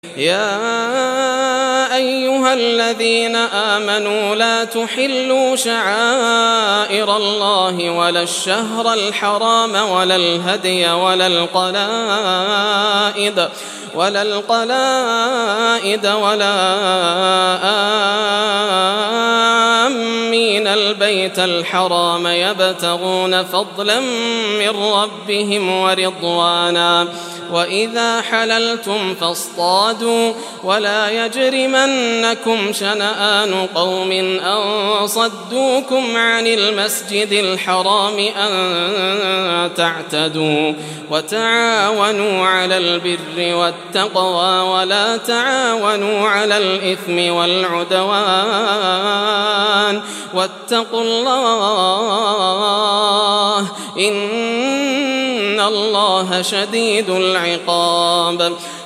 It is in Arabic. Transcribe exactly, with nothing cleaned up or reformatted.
يا أيها الذين آمنوا لا تحلوا شعائر الله ولا الشهر الحرام ولا الهدي ولا القلائد ولا القلائد ولا آمين البيت الحرام يبتغون فضلا من ربهم ورضوانا وإذا حللتم فاصطادوا ولا يجرمنكم شنآن قوم أن صدوكم عن المسجد الحرام أن تعتدوا وتعاونوا على البر والتقوى ولا تعاونوا على الإثم والعدوان واتقوا الله إن الله شديد العقاب.